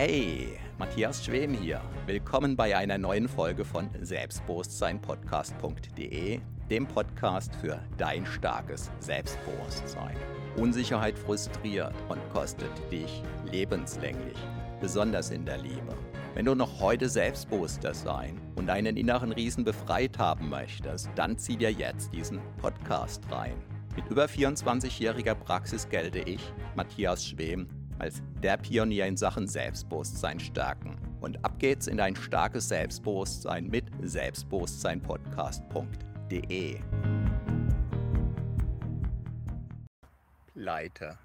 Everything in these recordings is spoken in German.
Hey, Matthias Schwem hier. Willkommen bei einer neuen Folge von Selbstbewusstseinpodcast.de, dem Podcast für dein starkes Selbstbewusstsein. Unsicherheit frustriert und kostet dich lebenslänglich, besonders in der Liebe. Wenn du noch heute selbstbewusster sein und deinen inneren Riesen befreit haben möchtest, dann zieh dir jetzt diesen Podcast rein. Mit über 24-jähriger Praxis gelte ich, Matthias Schwem, als der Pionier in Sachen Selbstbewusstsein stärken. Und ab geht's in dein starkes Selbstbewusstsein mit selbstbewusstseinpodcast.de. Pleite.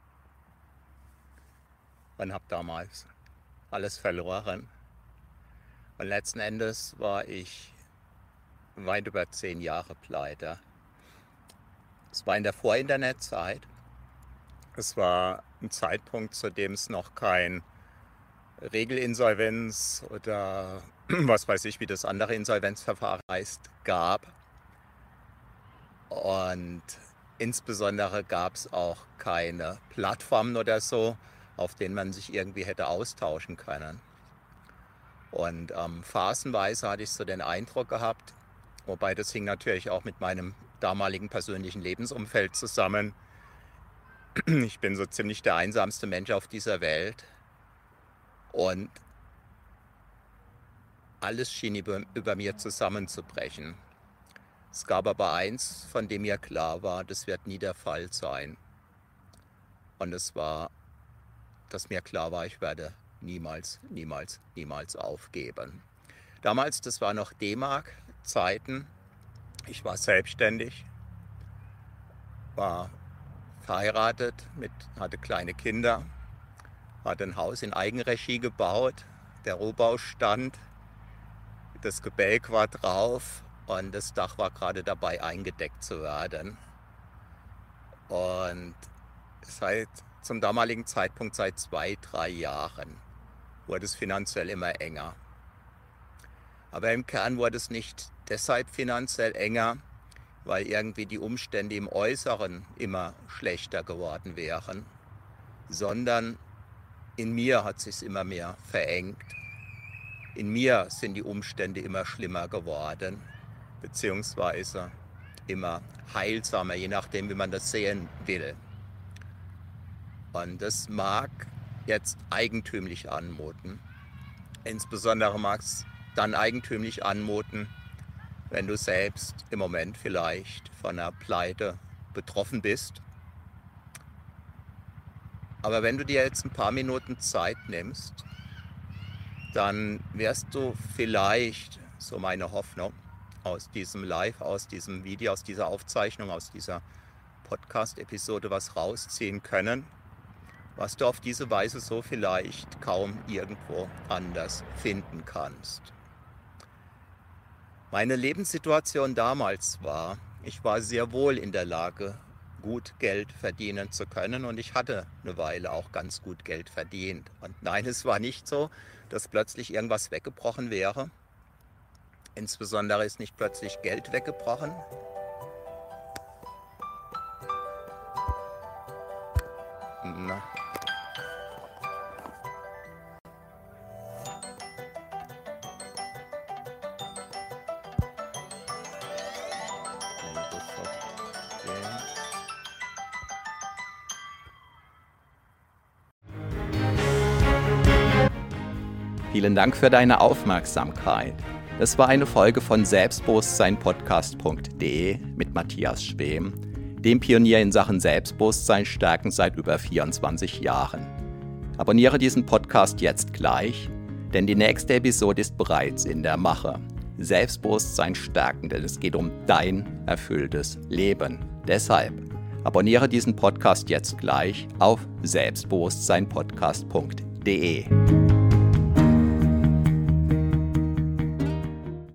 Man hat damals alles verloren. Und letzten Endes war ich weit über 10 Jahre pleite. Es war in der Vor-Internet-Zeit. Es war ein Zeitpunkt, zu dem es noch kein Regelinsolvenz oder was weiß ich, wie das andere Insolvenzverfahren heißt, gab. Und insbesondere gab es auch keine Plattformen oder so, auf denen man sich irgendwie hätte austauschen können. Und phasenweise hatte ich so den Eindruck gehabt, wobei das hing natürlich auch mit meinem damaligen persönlichen Lebensumfeld zusammen. Ich bin so ziemlich der einsamste Mensch auf dieser Welt und alles schien über mir zusammenzubrechen. Es gab aber eins, von dem mir klar war, das wird nie der Fall sein. Und es war, dass mir klar war, ich werde niemals aufgeben. Damals, das war noch D-Mark-Zeiten. Ich war selbstständig, war verheiratet, hatte kleine Kinder, hatte ein Haus in Eigenregie gebaut, der Rohbau stand, das Gebälk war drauf und das Dach war gerade dabei eingedeckt zu werden. Und zum damaligen Zeitpunkt, seit 2-3 Jahren, wurde es finanziell immer enger. Aber im Kern wurde es nicht deshalb finanziell enger, weil irgendwie die Umstände im Äußeren immer schlechter geworden wären, sondern in mir hat es sich immer mehr verengt. In mir sind die Umstände immer schlimmer geworden, beziehungsweise immer heilsamer, je nachdem, wie man das sehen will. Und das mag jetzt eigentümlich anmuten. Insbesondere mag es dann eigentümlich anmuten, wenn du selbst im Moment vielleicht von einer Pleite betroffen bist. Aber wenn du dir jetzt ein paar Minuten Zeit nimmst, dann wirst du vielleicht, so meine Hoffnung, aus diesem Live, aus diesem Video, aus dieser Aufzeichnung, aus dieser Podcast-Episode was rausziehen können, was du auf diese Weise so vielleicht kaum irgendwo anders finden kannst. Meine Lebenssituation damals war, ich war sehr wohl in der Lage, gut Geld verdienen zu können und ich hatte eine Weile auch ganz gut Geld verdient. Und nein, es war nicht so, dass plötzlich irgendwas weggebrochen wäre. Insbesondere ist nicht plötzlich Geld weggebrochen. Na. Vielen Dank für deine Aufmerksamkeit. Das war eine Folge von Selbstbewusstseinpodcast.de mit Matthias Schwem, dem Pionier in Sachen Selbstbewusstsein stärken seit über 24 Jahren. Abonniere diesen Podcast jetzt gleich, denn die nächste Episode ist bereits in der Mache. Selbstbewusstsein stärken, denn es geht um dein erfülltes Leben. Deshalb abonniere diesen Podcast jetzt gleich auf selbstbewusstseinpodcast.de.